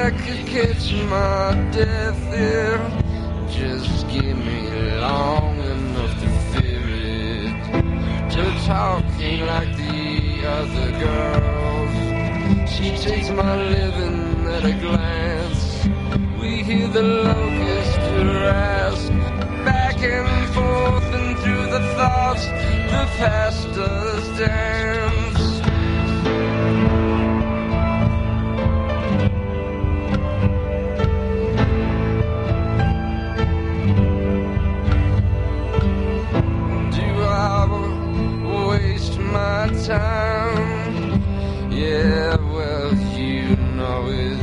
I could catch my death there. Just give me long enough to fear it. To talking like the other girls. She takes my living at a glance. We hear the locust harass. Back and forth and through the thoughts the past does dance. My time, yeah, well, you know it.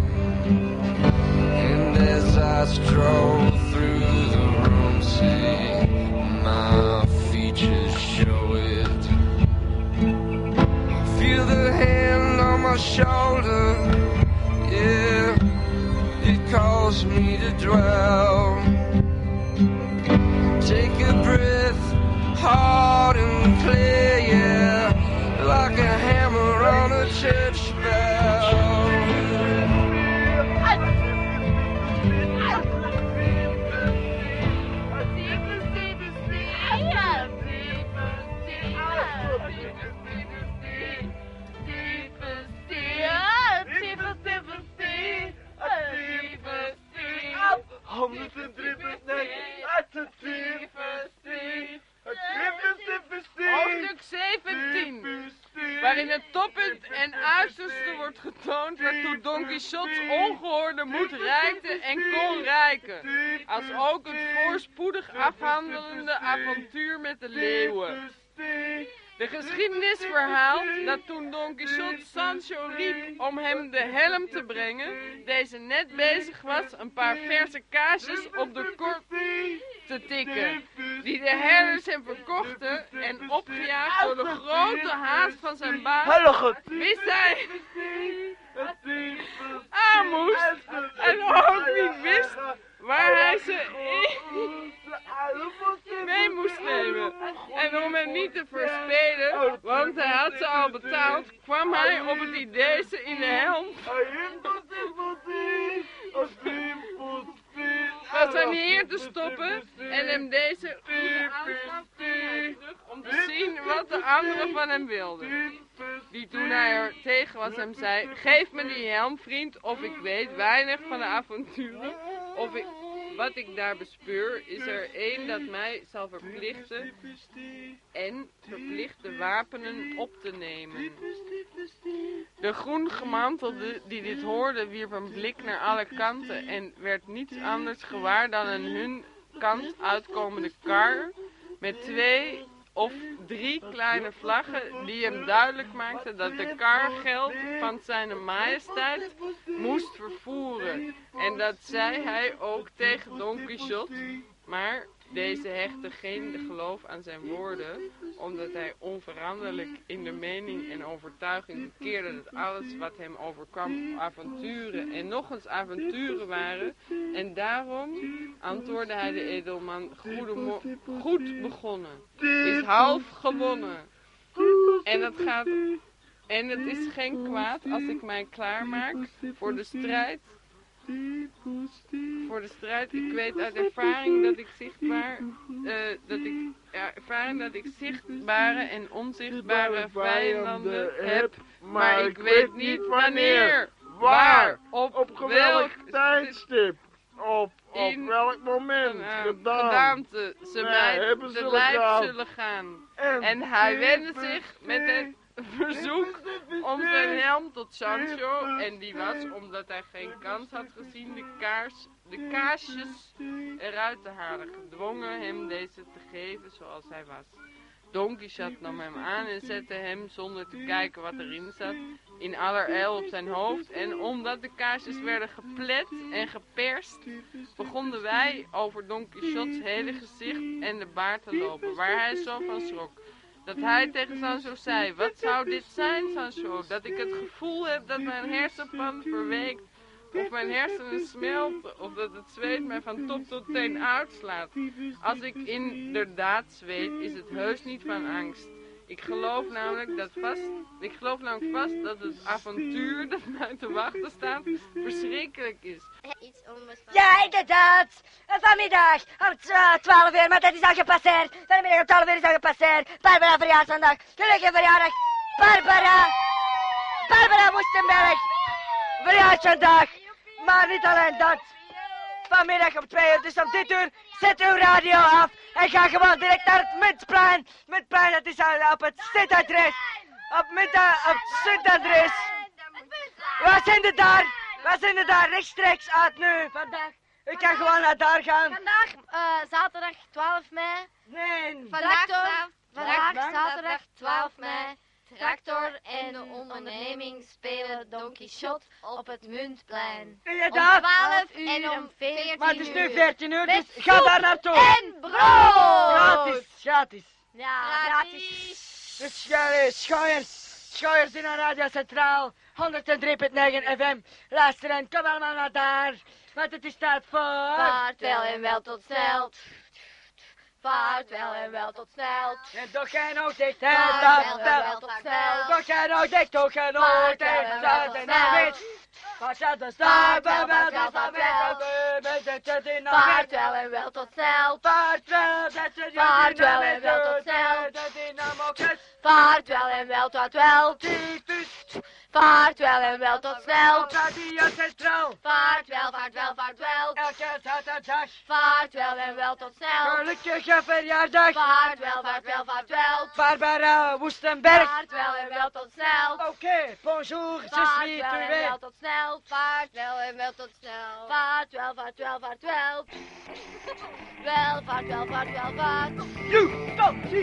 And as I stroll through the room, see my features show it. Feel the hand on my shoulder, yeah, it calls me to dwell. Take a breath, hard and clear, yeah, like a hammer on a church bell. Hoofdstuk 17, waarin het toppunt en uiterste wordt getoond waartoe Don Quixote's ongehoorde moed reikte en kon reiken, als ook het voorspoedig afhandelende avontuur met de leeuwen. De geschiedenis verhaalt dat toen Don Quixote Sancho riep om hem de helm te brengen, deze net bezig was een paar verse kaasjes op de kort te tikken, die de herders hem verkochten en opgejaagd door de grote haast van zijn baas, wist hij aan moest en ook niet wist waar hij ze mee moest nemen. En om hem niet te verspelen, want hij had ze al betaald, kwam hij op het idee ze in de helm van zijn heer te stoppen en hem deze goede aanslag terug om te zien wat de anderen van hem wilden. Die toen hij er tegen was hem zei, geef me die helm vriend, of ik weet weinig van de avonturen, of ik... Wat ik daar bespeur, is er één dat mij zal verplichten de wapenen op te nemen. De groen gemantelde die dit hoorde, wierp een blik naar alle kanten en werd niets anders gewaar dan een hun kant uitkomende kar met 2 of 3 kleine vlaggen die hem duidelijk maakten dat de kar geld van zijn majesteit moest vervoeren. En dat zei hij ook tegen Don Quixote, maar deze hechtte geen geloof aan zijn woorden, omdat hij onveranderlijk in de mening en overtuiging bekeerde dat alles wat hem overkwam avonturen en nog eens avonturen waren. En daarom antwoordde hij de edelman, goed begonnen, is half gewonnen. En het is geen kwaad als ik mij klaarmaak voor de strijd. Ik weet uit ervaring dat ik zichtbare en onzichtbare vijanden heb, maar ik weet niet wanneer, waar, op welk tijdstip, op welk moment, gedaante ze mij de lijf zullen gaan. En hij wendde zich met het verzoek om zijn helm tot Sancho, en die was, omdat hij geen kans had gezien de kaarsjes eruit te halen, gedwongen hem deze te geven zoals hij was. Don Quixote nam hem aan en zette hem, zonder te kijken wat erin zat, in allerijl op zijn hoofd. En omdat de kaarsjes werden geplet en geperst, begonnen wij over Don Quixote's hele gezicht en de baard te lopen, waar hij zo van schrok. Dat hij tegen Sancho zei, wat zou dit zijn, Sancho? Dat ik het gevoel heb dat mijn hersenpan verweekt, of mijn hersenen smelten, of dat het zweet mij van top tot teen uitslaat. Als ik inderdaad zweet, is het heus niet van angst. Ik geloof namelijk vast dat het avontuur dat mij te wachten staat verschrikkelijk is. Iets onbestaand. Ja, inderdaad. Vanmiddag om 12 uur, maar dat is al gepasseerd. Vanmiddag om 12 uur is al gepasseerd. Barbara verjaarsdag. Gelukkige verjaardag. Barbara Woestenberg. Verjaarsdag. Maar niet alleen dat. Vanmiddag om 2 uur, dus om dit uur, zet uw radio af en ga gewoon direct naar het Muntplein. Muntplein, dat is al op het stadadres. Op het stadadres. We zijn er daar rechtstreeks uit nu, vandaag. Ik kan gewoon naar daar gaan. Vandaag, zaterdag 12 mei. Nee. Vandaag zaterdag 12 mei. Tractor en de onderneming spelen Don Quixote op het Muntplein. Inderdaad. Om 12 en om 14 uur. Maar het is nu 14 uur, Met dus ga daar naartoe. En brood! Gratis. Ja, gratis. Dus schooiers in een Radio Centraal, 103.9 FM. Luisteren, kom allemaal naar daar. Want het is tijd voor... Vaartwel en wel tot snel. Vaartwel en wel tot snel. En toch geen oog dicht, Vaartwel en wel tot snel. toch geen oog dicht, toch geen oog dicht. Zuiden en wit. Wat staat de stad, vaartwel en wel tot snel. Vaartwel en wel tot snel. Vaartwel en wel tot wel. Vaartwel en wel tot snel. Radio Centraal. Vaartwel. Elke zaterdag. Vaartwel en wel tot snel. Gelukkige verjaardag. Vaartwel. Barbara Woestenberg. Vaartwel en wel tot snel. Oké, bonjour, je suis Vaartwel en trouvé. wel tot snel. Vaartwel en wel tot snel. Vaartwel. Wel, vaartwel. You, don't see.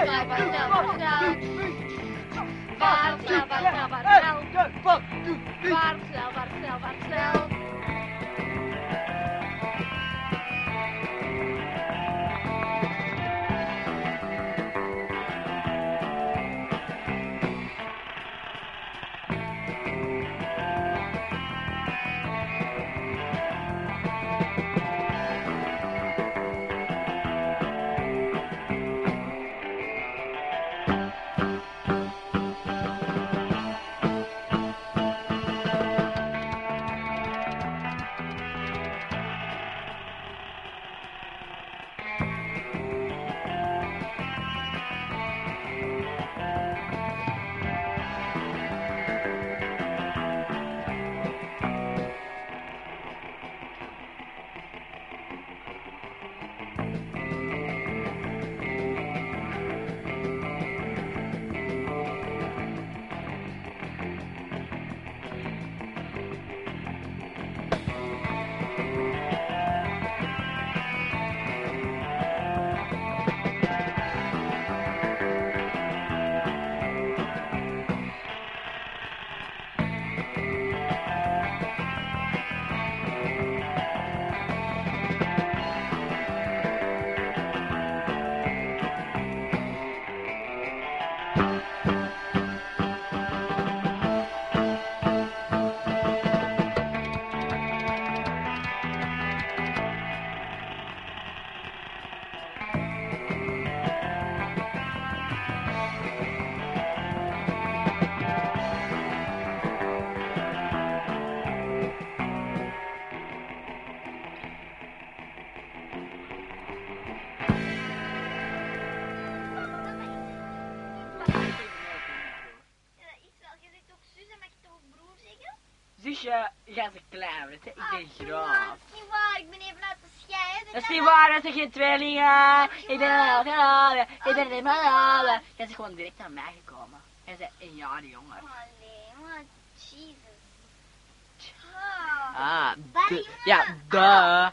Vaartwel. Zusje, ga ze klaar, ik ben groot. Dat is niet waar, ik ben even uit de scheiden. Dat is niet waar, dat zijn geen tweelingen. Ik ben een halve, ik ben een halve. Jij is gewoon direct naar mij gekomen. Jij bent een jaar jonger. Allee, man, Jesus. Ah, Ja, ja,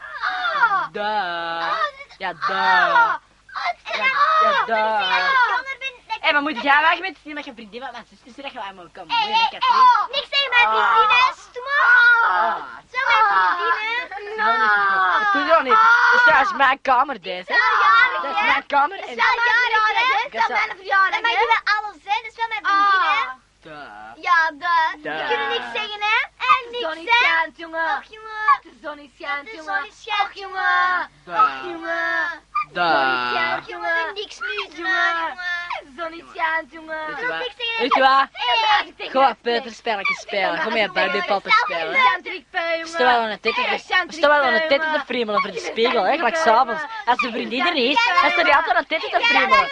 Hé, maar moet jij weg met met je vriendin, want mijn zus is er echt wel helemaal komen. niks tegen mijn vriendin, hè, stomme. Zo mijn vriendin, hè. Dat doe je nog niet. Dat is trouwens mijn kamer, deze. Dat is mijn kamer. Dat is wel jarig, hè. Dat is mijn verjaardag, hè. Dat mag je wel alles zijn, dat is wel mijn vriendin, hè. Ja, je kunt niks zeggen, hè. En niks, hè. Zonnig schijnt, jongen. Och, jongen. Het is zonnig schijnt, jongen. Och, jongen. Och, jongen. Daar. Och, jongen. Niks nu, jongen. nog niet schijnt, jongen. Weet je wat? Gewoon peuterspelletjes spelen. Kom mee, Barbie-poppen spelen. Stel wel aan het titten te friemelen voor de spiegel, hè, gelijk s'avonds. Als de vriendin er niet is, dan staat hij altijd aan het titten te friemelen.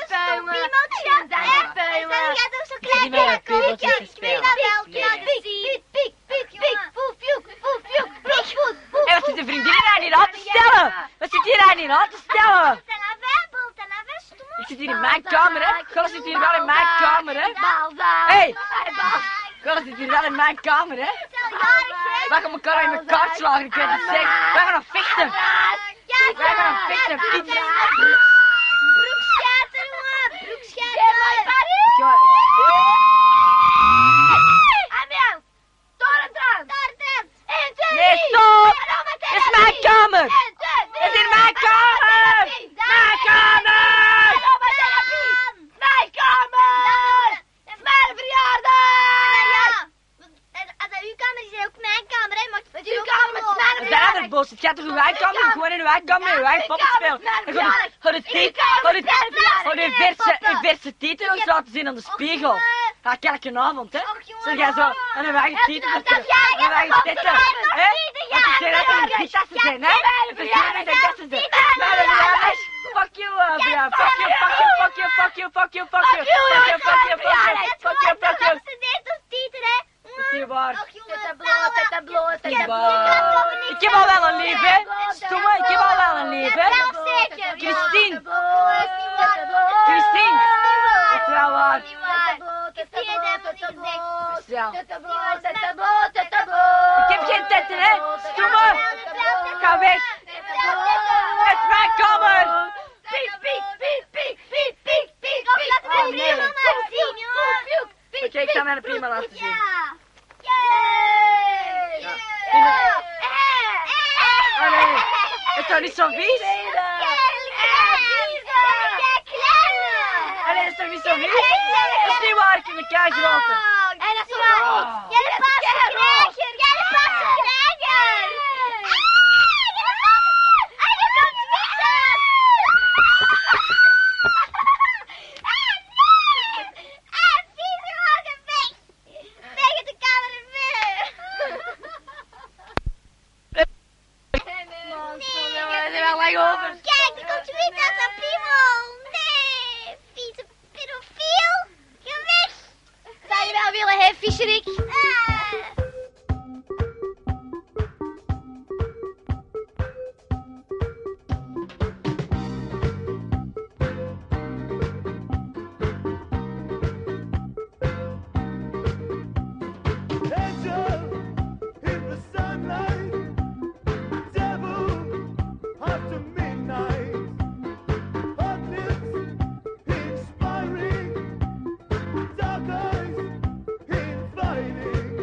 Die met mijn piemeltjes te spelen. Hé, wat zit de vriendin daar niet aan te stellen? Wat zit hier daar niet aan te stellen? Ik zit hier in mijn kamer, hè? Golle zit hier wel in mijn kamer, hè? Hé! Golle zit hier wel in mijn kamer, hè? Wij gaan elkaar in elkaar slagen, ik weet het zeker. Wij gaan nog vechten. Wij gaan nog vechten, fiets. Broekscheiter, jongen! Broekscheiter! Nee, stop! Dit is mijn kamer! Dit is in mijn kamer! Mijn kamer! Mijn kamer! Het is mijn verjaardag! Uw kamer is ook mijn kamer, hè? Maar Uw kamer is mijn verjaardag! Dat is het bullshit. Het gaat toch uw eigen kamer? Gewoon in uw eigen kamer met uw eigen poppen spelen. Gewoon uw verse titel ons laten zien aan de spiegel. Ja, elke avond, hè? Zeg jij zo aan uw eigen titel aan uw eigen titten, hè? Want ze zijn net aan de tassen zijn, hè? Het is niet aan de tassen zijn. Maar dan ja, fuck you, Bria. Fuck you, fuck you, fuck you, fuck you, fuck you, fuck you, fuck you, fuck you, fuck you, fuck you, fuck you. Dat is niet waar. Ik heb al wel een lief, hè? Stomme, ik heb al wel een lief, hè? Christine. Christine. Dat is wel waar. Ja. Ik heb geen tetten, hè? Stomme. Ga weg. Het is mijn kamer. Piek, piek, piek, piek, piek, piek, piek, piek. Oh nee. Oké, ik ga mijn prima laten zien. Oh nee, het is toch niet zo vies? Oh nee, het is toch niet zo vies? Dat is niet waar, ik heb een kaart groter. En dat is waar. Jij pas krijgen. Jij pas krijgen. Kijk, die komt weer uit een piemel. Nee, vieze pedofiel. Ga weg. Zou je wel willen, hè, Vieserik? Dark eyes in fighting.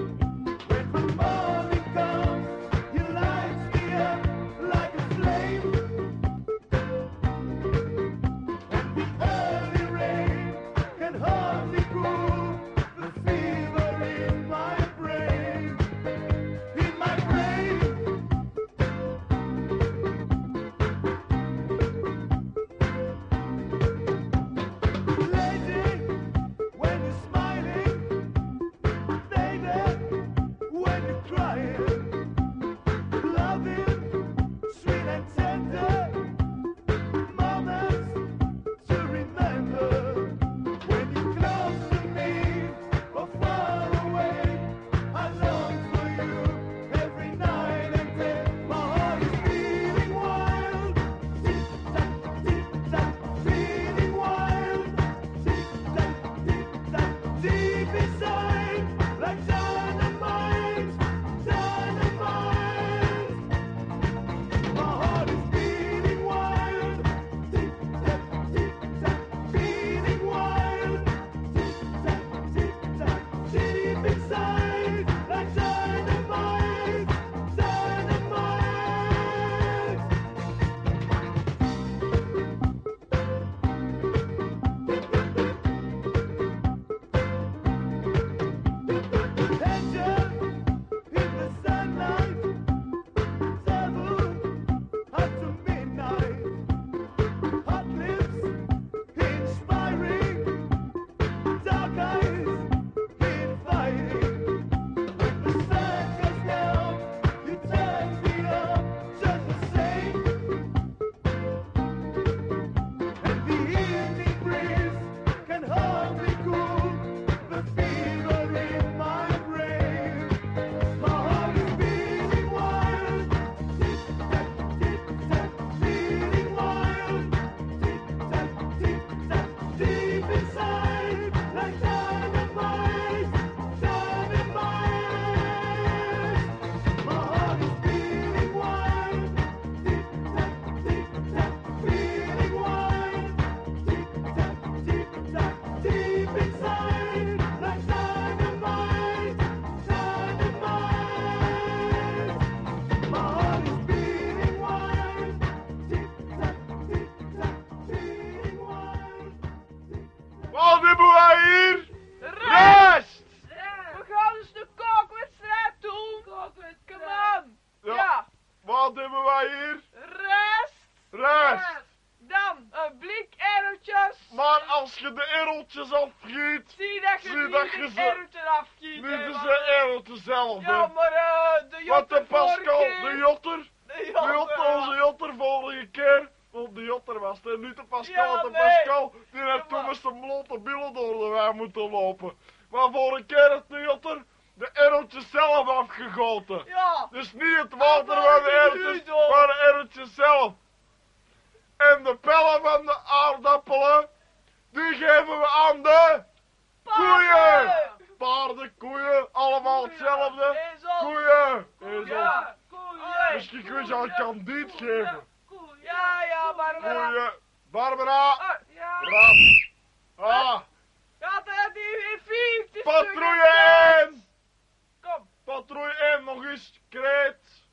wij hier? Rest. Rest. Dan een blik erwtjes. Maar als je de ereltjes afgiet, Zie dat je zie dat je niet ze- erwtjes afgiet. nu hè, is man. de ereltjes zelf, hè. Ja, maar de Wat jotter de Pascal, vorige keer. de jotter, De onze jotter vorige keer. Want de jotter was het, niet de Pascal, Ja, de nee. Pascal, die heeft Ja, toen maar- met zijn blote billen door de wei moeten lopen. Maar vorige keer heeft de jotter de ereltjes zelf afgegoten. Ja. Dus niet het water Ah, van de maar erwtjes, niet, hoor. maar de erwtjes zelf. En de pellen van de aardappelen, die geven we aan de koeien. Paarden, koeien, allemaal hetzelfde. Ezel. Koeien. Ezel. Ja. Koeien. Misschien kun je aan kandiet geven. Ja, Barbara. Koeien. Barbara. Ja. Rap. Ah. Ja, dat die 50 Patrouille 1. Kom. Patrouille 1, nog eens. Kreet.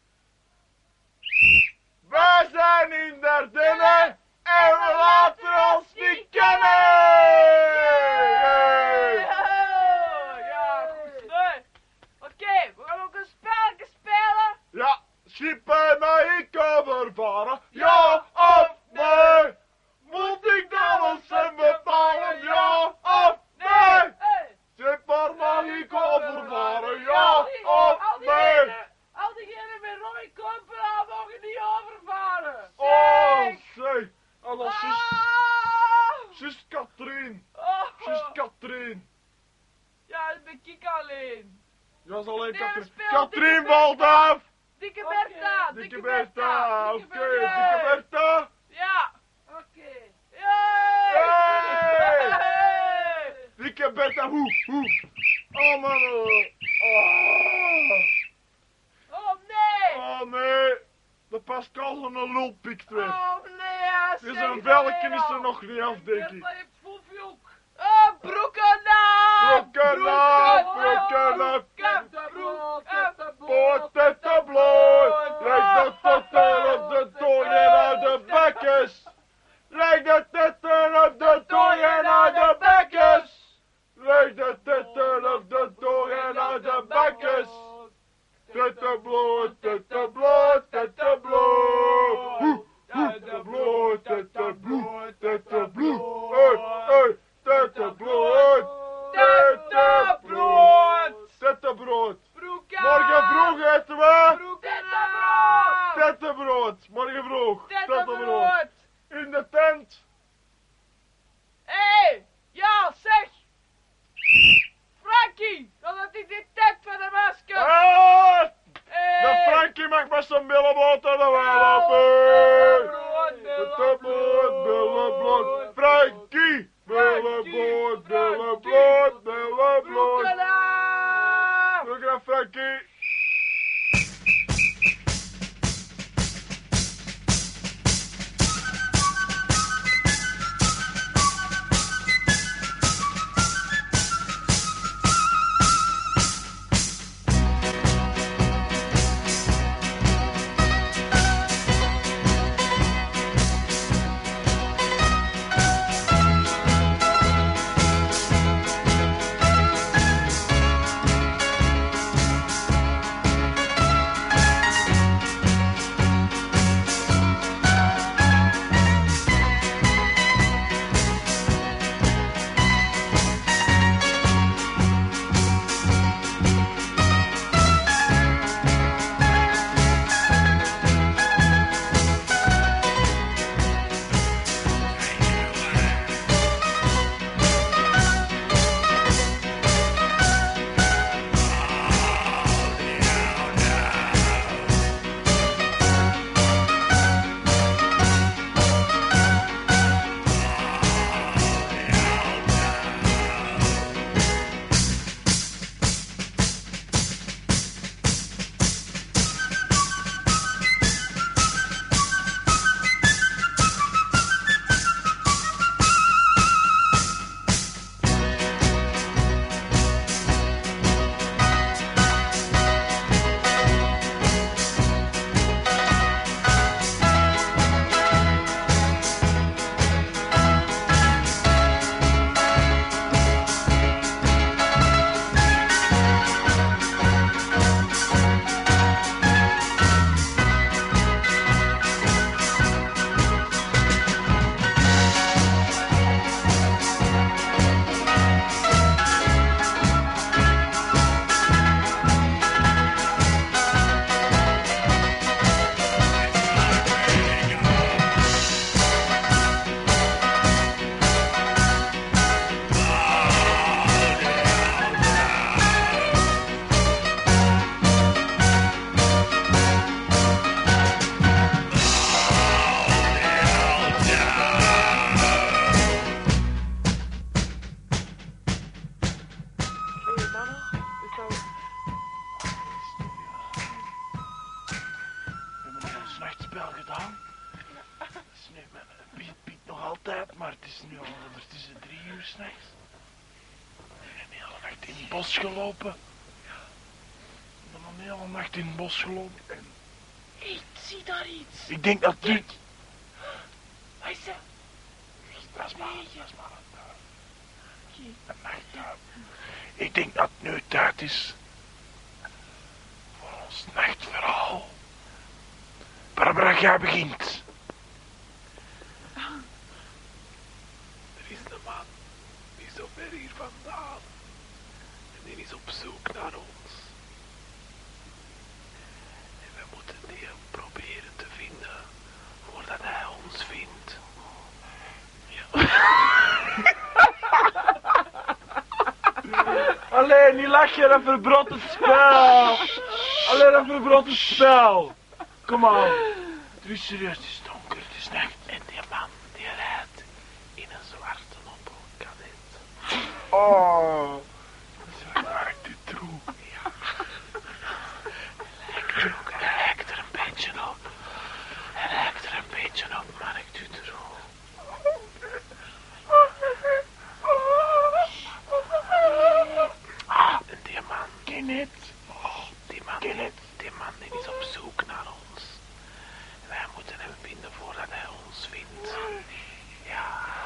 Wij zijn in Dardenne en we laten ons niet kennen! Yay! Ja, goed. Nee. Oké, we gaan ook een spelletje spelen. Ja, schepen naar ik overvaren, ja of nee? Moet ik dan eens en betalen, ja of nee? Schepen naar ik overvaren, ja of nee? Al diegenen met Roy Kompela mogen niet overvaren. Oh, Zeg. zeg. En dan Ah. zus Katrien, Oh. zus Katrien. Ja, dat ben ik alleen. Dat is alleen Nee, Katrien. speel Katrien Dikke valt af! Dikke Bertha. Dikke Bertha, oké, Dikke Bertha. Ja. Oké. Hey. Dikke Bertha, hoe? Oh man, Oh nee. oh nee. De Pascal van een lul pikt weer. Oh nee. Dus een velken is er nog niet af, denk ik. Broeken na. Broeken na, broeken na. Poten bloot. Leg de tetten op de tooien uit de bekjes. Leg de tetten op de tooien uit de bekjes. Leg de tetten op de tooien uit de bekjes. Tettenbloot, tettenbloot, tettenbloot. Tettenbloot, tettenbloot, tettenbloot. Hey, tettenbloot. Tettenbloot. Tettenbrood. Morgen vroeg eten we. Tettenbrood. Morgen vroeg. Tettenbrood. In de tent. Hé, ja, zeg. Frankie, dat is niet die tent van de masker. Ah, Hey. de Frankie mag met zijn billen bloot aan de wei lopen. Tettenbrood, billen bloot. Frankie. Billen bloot, billen bloot, billen bloot. Doe graag Frankie. Nee, maar het biedt nog altijd, maar het is nu al tussen 3 uur 's nachts. Ik heb de hele nacht in het bos gelopen. Ik ben al de hele nacht in het bos gelopen en... Ik zie daar iets. Ik denk dat nu... Hij zegt... Dat is maar een nachtduif. Ik denk dat het nu tijd is voor ons nachtverhaal. Barbara, jij begint. Er is een man die zo ver hier vandaan en die is op zoek naar ons. En we moeten die proberen te vinden voordat hij ons vindt. Alleen, niet lachen, dat verbrot het spel. Alleen, dat verbrot het spel. Kom aan. Het is serieus, het is donker, het is nacht. En die man die rijdt in een zwarte Opel Kadett. Oh. Dat maakt u troe. Ja. Hij lijkt er een beetje op. Hij lijkt er een beetje op, maar ik doe het erop. En die man... Kenneth. Die man die is op zoek naar ons. Wij moeten hem vinden voordat hij ons vindt. Ja.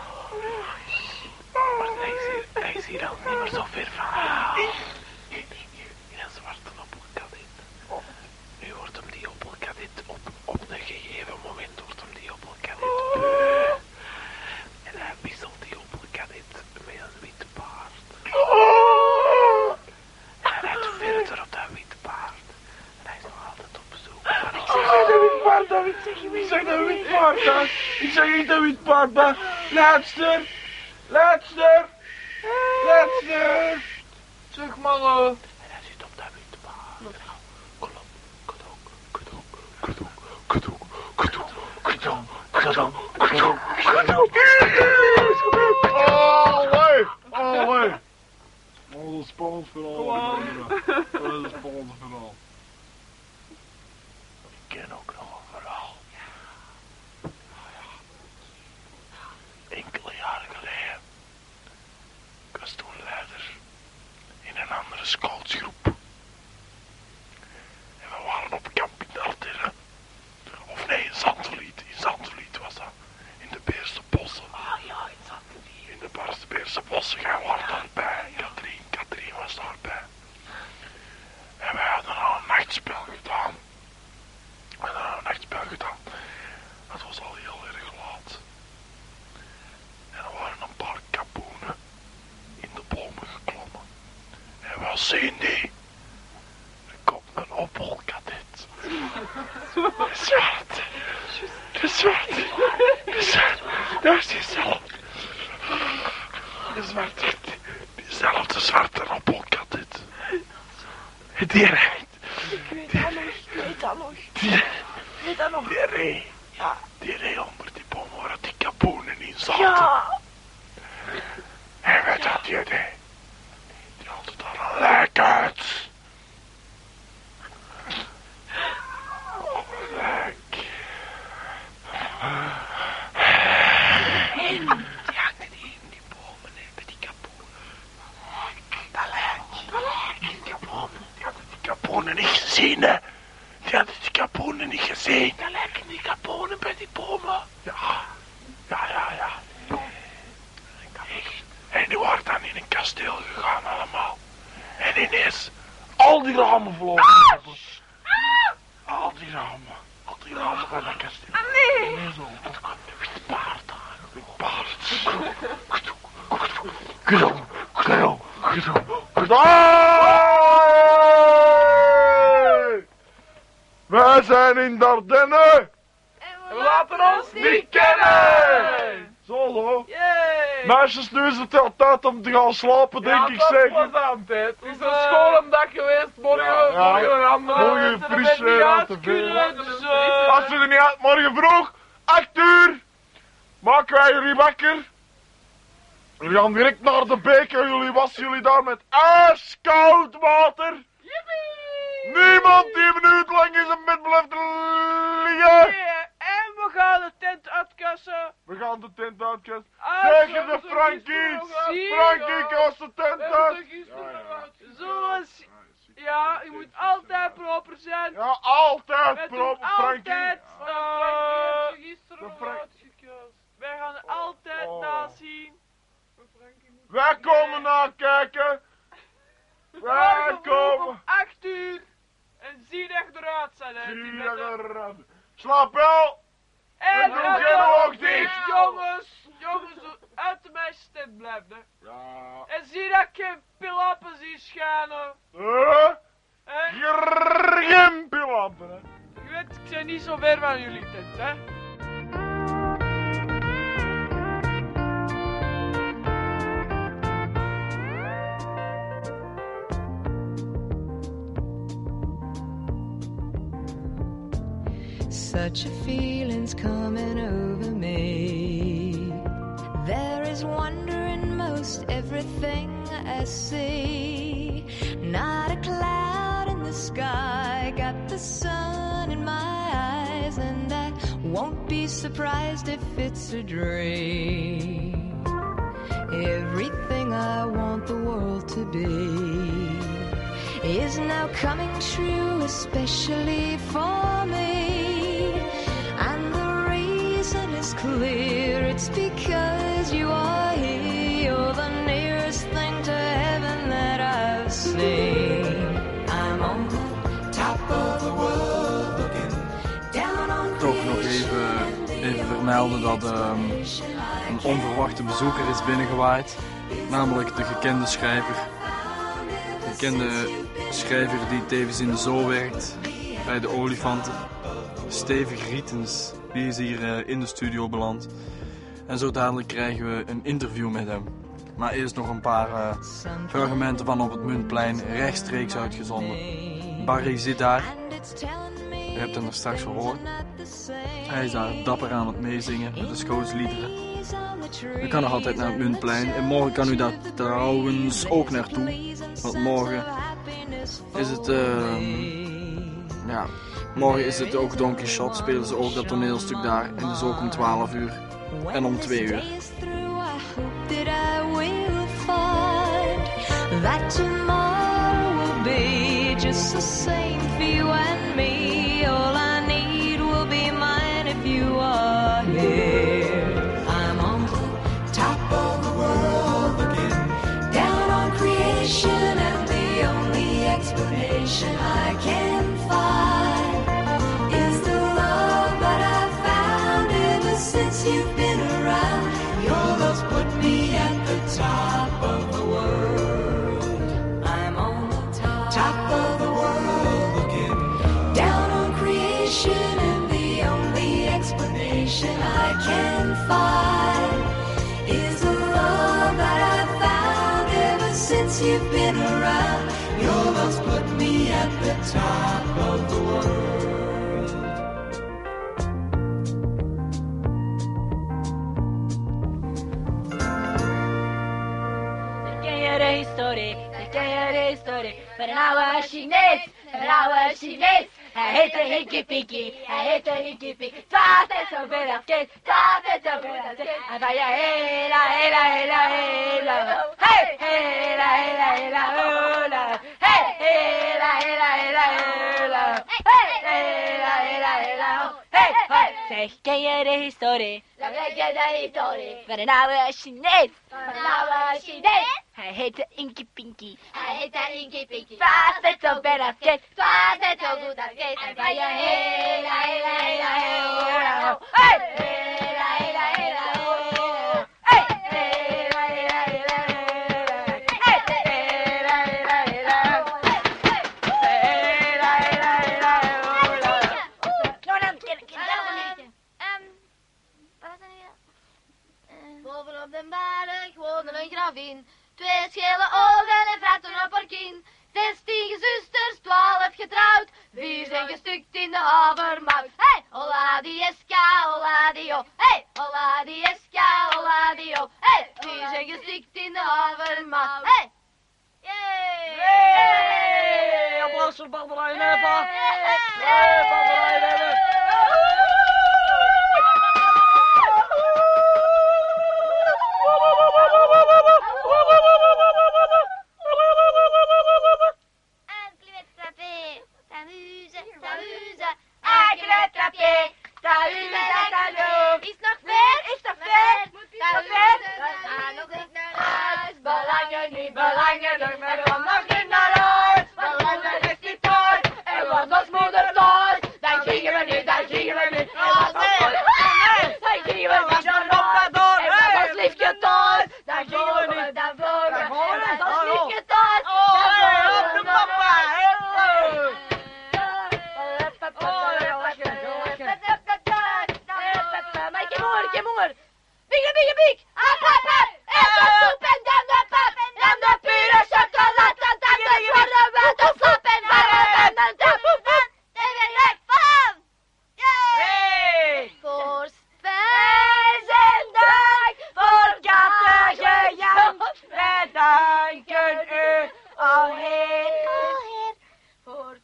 Maar hij is hier al niet meer zo ver vandaan. In een zwarte Opel Kadett. Nu wordt hem die Opel Kadett op een gegeven moment wordt hem die Opel Kadett beu. En hij wisselt die Opel Kadett met een wit paard. En hij rijdt verder op dat wit paard. En hij is nog altijd op zoek. Maar ik zeg Oh, dat wit paard, dat wit. Ik zeg dat wit paard, hè. Ik zeg niet dat wit paard, hè. Luister. Zeg maar, en hij zit op dat wit paard. Klop, Allee. Oh, dat is spannend verhaal. Dat is een spannend verhaal. Ik ken ook nog een verhaal. Enkele jaren geleden. Ik was toen leider in een andere scoutsgroep. En we waren op kamp in Ardennen. Of nee, in Zandvliet. In Zandvliet was dat. In de Beerse bossen. In de Beerse bossen. Jij was daarbij. Katrien was daarbij. En wij hadden al een nachtspel gedaan. Het was al heel erg laat. En er waren een paar kapoenen in de bomen geklommen. En wat zien die? Er komt een Opel Kadett. De zwarte. Dat is diezelfde. Diezelfde zwarte Opel Kadett. Die rijdt. Die reed. Ja. Die reed onder die boom waar die kapoenen in zaten. Ja. En weet wat die deed? Die haalde daar een lijk uit. Een lijk. En die hangde die in die bomen bij die kapoenen. Dat lijk. Die hadden die kapoenen niet gezien, hè. Dat lijken die kapoenen bij die bomen. Ja. En die waren dan in een kasteel gegaan allemaal. En ineens, al die ramen vlogen open. Al die ramen van dat kasteel. nee. Ineens open. Het kwam een wit paard aan. Wit paard. Wij zijn in Dardenne. En we laten ons niet kennen. Zo. Yay. Meisjes, nu is het al tijd om te gaan slapen, denk ik dat zeg. was plezant, hè. Het is een scholendag geweest. Morgen een andere. Morgen fris weer aan te veel. Dus, Als we er niet uit, morgen vroeg, 8 uur, maken wij jullie wakker. Jullie gaan direct naar de beek en jullie wassen jullie daar met ijskoud water. Niemand die een minuut lang in zijn bed blijft liggen. en we gaan de tent uitkijken. tussen. We gaan de tent uitkijken. Ah, Zeker de zo, Frankie! zie Frankie, je. kast de tent We uit! hebben gisteren zoals... Ja, je moet altijd proper zijn. Ja, altijd Wij doen proper, Frankie! altijd... De Frank- Wij gaan altijd Oh. nazien. Wij komen nakijken! Wij komen! Om 8 uur. En zie dat je eruit zijn, hè. die Zie met je de- eruit. Slaap wel! En doe uit geen de- oog dicht. Jongens, uit de meisjestent blijven, hè. Ja. En zie dat ik geen pilappen zie schijnen. Hè? Grimpielampen, hè? Je weet, ik ben niet zo ver van jullie tent, hè. Such a feeling's coming over me. There is wonder in most everything I see. Not a cloud in the sky, got the sun in my eyes, and I won't be surprised if it's a dream. Everything I want the world to be is now coming true, especially for me. And the reason is clear, it's because you are here. You're the nearest thing to heaven that I've seen. I'm on the top of the world, looking down on Toch nog even vermelden dat een onverwachte bezoeker is binnengewaaid. Namelijk de gekende schrijver. De gekende schrijver die tevens in de zoo werkt bij de Olifanten. Stevig Rietens, die is hier in de studio beland. En zo dadelijk krijgen we een interview met hem. Maar eerst nog een paar fragmenten van op het Muntplein rechtstreeks uitgezonden. Barry zit daar. Je hebt hem er straks gehoord. Hij is daar dapper aan het meezingen met de schootsliederen. U kan nog altijd naar het Muntplein. En morgen kan u daar trouwens ook naartoe. Want morgen is het... morgen is het ook Don Quixote. Spelen ze ook dat toneelstuk daar. En dus ook om 12 uur. En om 2 uur. That tomorrow will be just the same for you and me. All I need will be mine if you are here. I'm on the top of the world looking down on creation, and the only explanation I can find is the love that I've found ever since you've been around. Your love's put me at the top of the world. Top of the world, looking down on creation, and the only explanation I can find is the love that I've found ever since you've been around. Your love's put me at the top of the world. But I was Chinees, but I was Chinees. Hij heette Hinky Pinky, hij heette Hinky Pinky. Het was net zo veel als kind, het was net zo veel als kind. En van je hela, hela, hela, hela. Hey, hela, hela, hela, hela. Hey, hela, hela, hela, hela. Hey, hela, hela, hela. Hey, hey. Zeg, ken je de historie? Dan ken je de historie. Van een oude Chinees. Van een oude Chinees. Hij heette Inky Pinky. Hij heette Inky Pinky. Het was net zo ver als kind. Het was net zo goed als kind. En van je hela, hela, hela, hela. Hey! Hela, hela, hela, hela. Hey! Hela, hela, hela, hela. Hey! Hela, hela, hela. Hela, hela, hela, hela. Nou, dan ken ik het niet. Wat was dat nu? Bovenop de berg woonde een gravin. 2 schele ogen en vrachten op haar kin. 16 zusters, 12 getrouwd. 4 zijn gestukt in de havermout. Hey, hola die eska, hola die o. Hey, hola die eska, hola die o. Hey, 4 zijn gestukt in de havermout. Hey. Yay! Hey, applaus voor Bandelijn Neva. Hey, Bandelijn Neva. Tahuze, eigenlijk trapje. Tahuze, tahuze. Is nog ver? Is nog ver? Tahuze, nog niet naar huis. Belangen niet, belangen niet, maar kom nog niet naar huis. Belangen is niet thuis, en was ons moeder thuis. Dan gingen we niet, dan gingen we niet. Dan gingen we niet naar huis. En was ons liefje thuis. Dan gingen we niet, dan vlogen. En was ons liefje thuis. Op de papa! Maar ik heb honger. Bieke, biek. Hap, hap, hap. Eerst de soep en dan de pap. Dan de pure chocolade. Dan de zwarte waterslap en warm. En dan de poep. En de rijk van. Yay! Voor spijzendag. Voor gattige Jan. Wij danken u, o Heer. Voor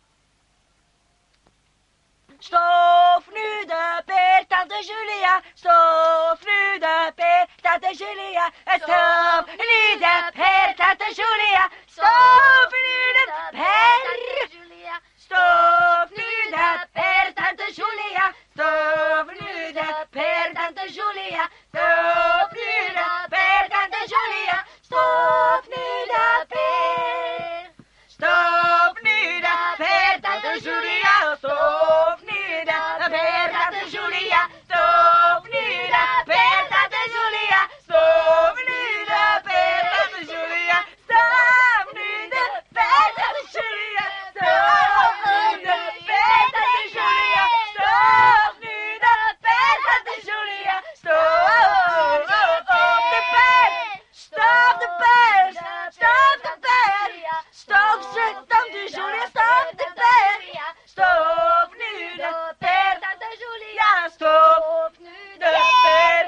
stoof nu de peer, tante Julia. Stoof nu de peer, tante Julia. Stoof nu de peer, tante Julia. Stoof nu de peer. Stoof nu de peer, tante Julia. Stoof nu de peer, tante Julia. Stoof nu de peer, tante Julia. Stoof nu de peer. Stoof nu de peer, tante Julia. Stoof nu de peer, tante Julia. Stoof nu de peer, tante Julia. Stoof nu de peer, tante Julia. Stoof nu de peer, tante Julia. Stoof nu de peer, tante Julia. Stoof nu de peer, tante Julia. Stoof de peer. Stoof de peer. Stoof de peer. Stoof ze, tante Julia. Stoof de peer. Stoof nu de peer, tante Julia. Stoof nu de peer.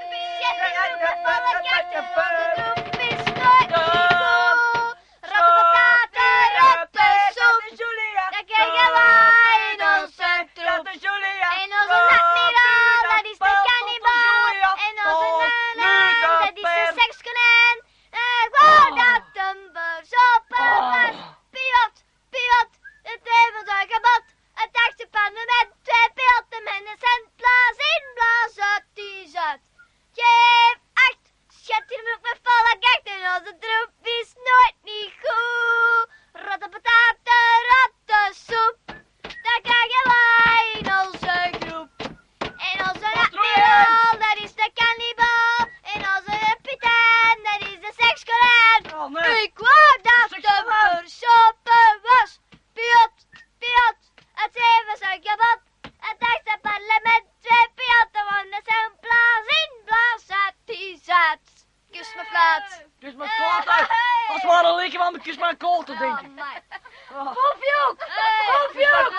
Geef acht, schat, hier moet me vallen kijk en onze troep is nooit niet goed. Rotte pataten, rotte soep, daar krijgen wij in onze groep. En onze admiraal, dat is de cannibal. En onze kapitein, dat is de sekskonijn. Ik wou dat de verschopen was. Piot, piot, het zeven zijn gebod. Het echte parlement, twee piotten, want er zijn blaas in, blaas uit die zat. Kus me fluit. Kus me klaar uit. Als we hadden liggen van de kus mijn kool te denken. Poefjonk! Poefjonk!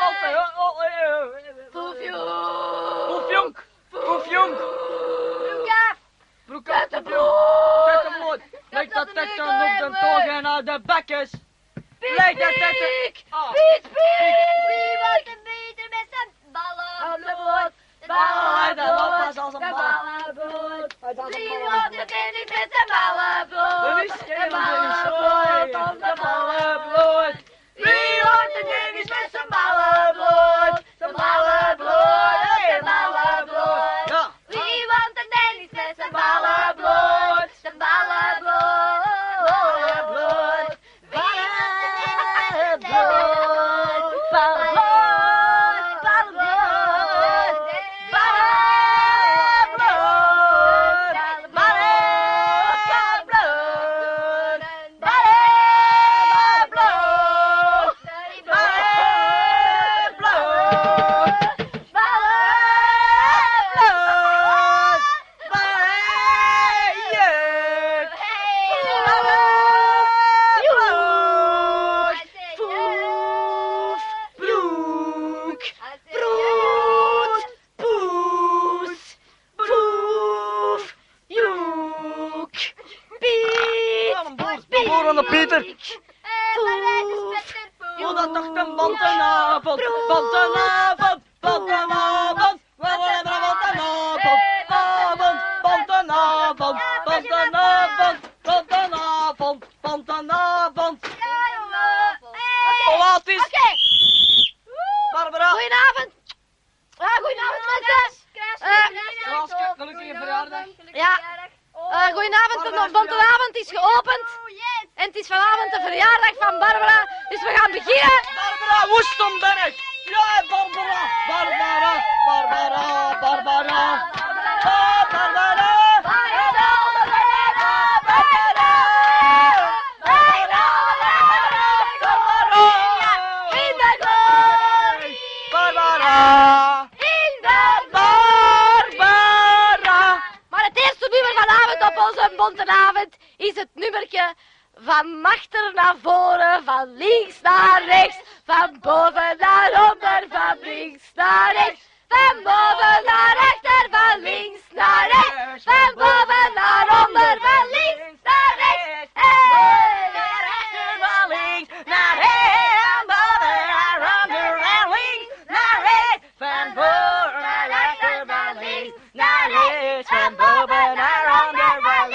Poefjonk! Poefjonk! Broek af! Broek af de broek! Tettenbloed! Leg dat tetten op de togen naar de bekjes! Leg dat tetten! Piet, Piet! Wie wordt een beter met zijn ballen op de boot? Ballen uit de lopas als een ballenboot! Wie wordt een beter met zijn ballenboot? De ballenboot op de ballenboot! Wie wordt een Dennis met zijn ballenboot? De ballenboot, de ballenboot! Wie wordt een Dennis met zijn ballenboot? De ballenboot, ballenboot! Wie wordt een Dennis met zijn ballenboot? Ballenboot, ballenboot! Ballenboot, Van de Pieter. Oh, dat dacht een bantenavond, bantenavond, bantenavond. We hebben een bantenavond, bantenavond, bantenavond, bantenavond. Hoe laat is? Barbara. goedenavond. Want de avond is geopend. En het is vanavond de verjaardag van Barbara. Dus we gaan beginnen. Barbara Woestenberg. Ja, Barbara. Barbara. Barbara. Barbara. Barbara. Onze bontenavond is het nummertje van achter naar voren, van links naar rechts, van boven naar onder, van links naar rechts, van boven naar achter, van links naar rechts, van boven naar onder, van links naar rechts, naar achter, van links naar rechts, van boven naar onder, van links naar rechts, van boven naar achter, van links naar rechts, van boven naar onder.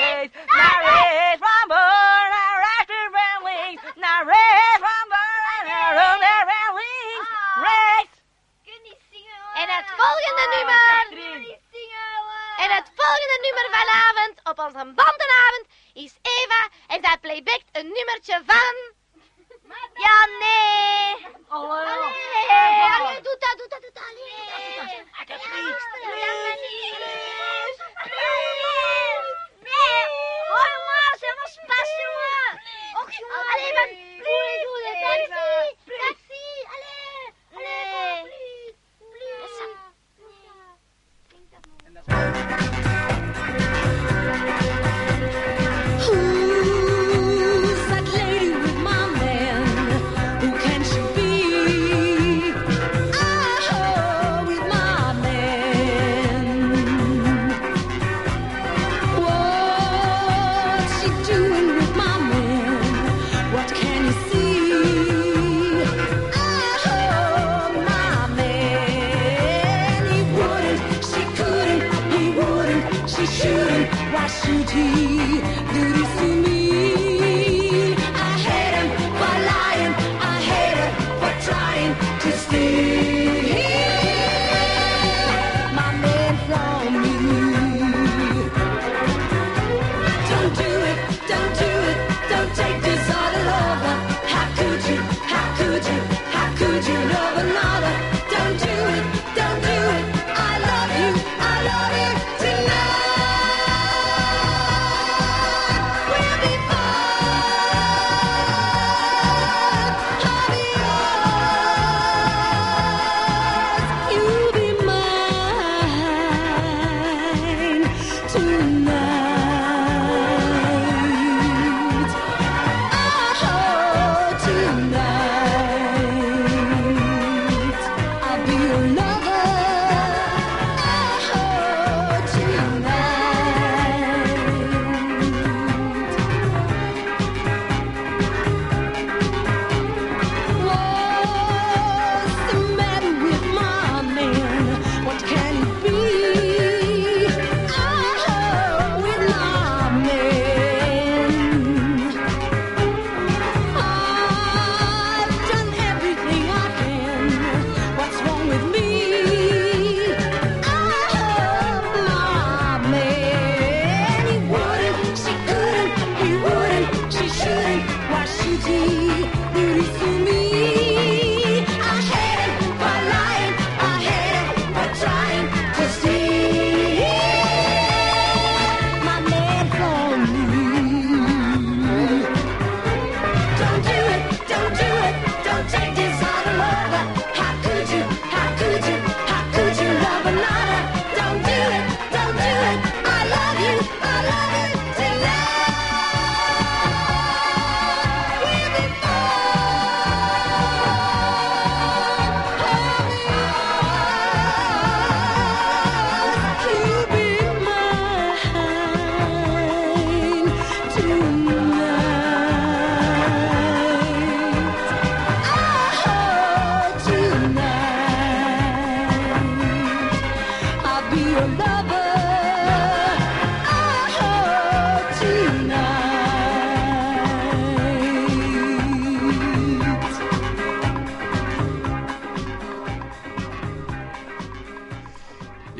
En het volgende nummer vanavond op onze bandenavond is Eva en zij playbackt een nummertje van... Ja, nee. Allee, doe dat, allee. Nee, hoor maar, ze was pas, jongen. Och, jongen. Allee, maar doe het, taxi, allee. Who's that lady with my man? Who can she be? Oh, with my man. What's she doing with my man? What can you see? Oh, my man. He wouldn't, she couldn't, he wouldn't, she shouldn't. Why should he do this to me? I hate him for lying, I hate her for trying to steal my man from me. Don't do it, don't take this all over. How could you, how could you, how could you love another? Don't do it, I love you tonight.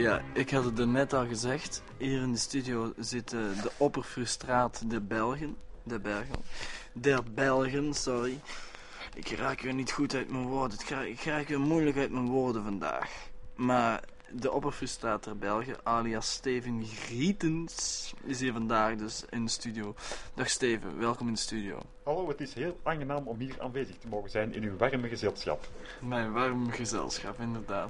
Ja, ik had het er net al gezegd. Hier in de studio zitten de opperfrustraat der Belgen, sorry. Ik raak weer niet goed uit mijn woorden. Ik raak weer moeilijk uit mijn woorden vandaag. Maar de opperfrustraat der Belgen, alias Steven Grietens, is hier vandaag dus in de studio. Dag Steven, welkom in de studio. Hallo, het is heel aangenaam om hier aanwezig te mogen zijn in uw warme gezelschap. Mijn warm gezelschap, inderdaad.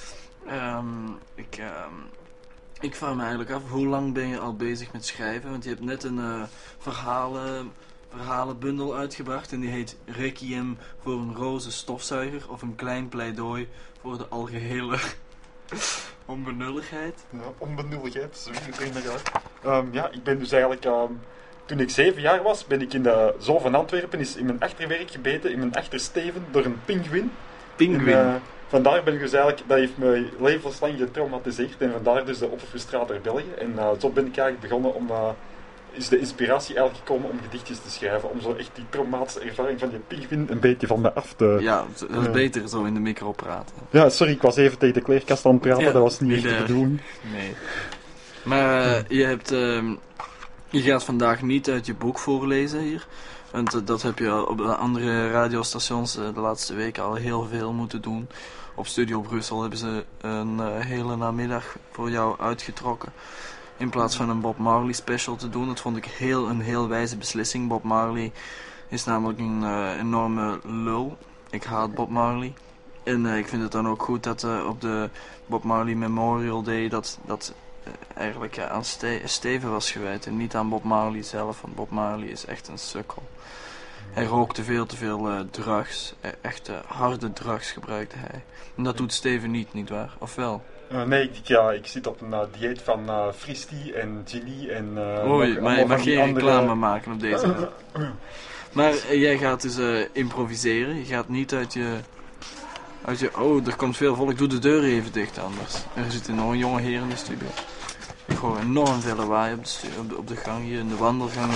Ik vraag me eigenlijk af, hoe lang ben je al bezig met schrijven? Want je hebt net een verhalenbundel uitgebracht en die heet Requiem voor een roze stofzuiger of een klein pleidooi voor de algehele onbenulligheid. Ja, onbenulligheid, zo ja, ik ben dus eigenlijk... toen ik 7 jaar was, ben ik in de Zoo van Antwerpen is in mijn achterwerk gebeten, in mijn achtersteven, door een pinguïn. Pinguïn? Vandaar ben ik dus eigenlijk, dat heeft me levenslang getraumatiseerd en vandaar dus de opperfrustraat der Belgen. En zo ben ik eigenlijk begonnen om, is de inspiratie eigenlijk gekomen om gedichtjes te schrijven, om zo echt die traumatische ervaring van die pinguïn een beetje van me af te... Ja, dat is beter zo in de micro praten. Ja, sorry, ik was even tegen de kleerkast aan het praten, ja, dat was niet echt de bedoeling. Nee. Maar je gaat vandaag niet uit je boek voorlezen hier. Want dat heb je op de andere radiostations de laatste weken al heel veel moeten doen. Op Studio Brussel hebben ze een hele namiddag voor jou uitgetrokken. In plaats van een Bob Marley special te doen. Dat vond ik een heel wijze beslissing. Bob Marley is namelijk een enorme lul. Ik haat Bob Marley. En ik vind het dan ook goed dat op de Bob Marley Memorial Day dat eigenlijk aan Steven was gewijd en niet aan Bob Marley zelf, want Bob Marley is echt een sukkel. Hij rookte veel te veel drugs, echt harde drugs gebruikte hij. En dat doet Steven niet waar? Of wel? Nee, ik zit op een dieet van Fristi en Chili en... maar je mag geen reclame maken op deze. Maar jij gaat dus improviseren, je gaat niet uit je... Oh, er komt veel volk, doe de deur even dicht anders. Er zit nog een jonge heer in de studio. Ik hoor enorm veel lawaai op de gang hier in de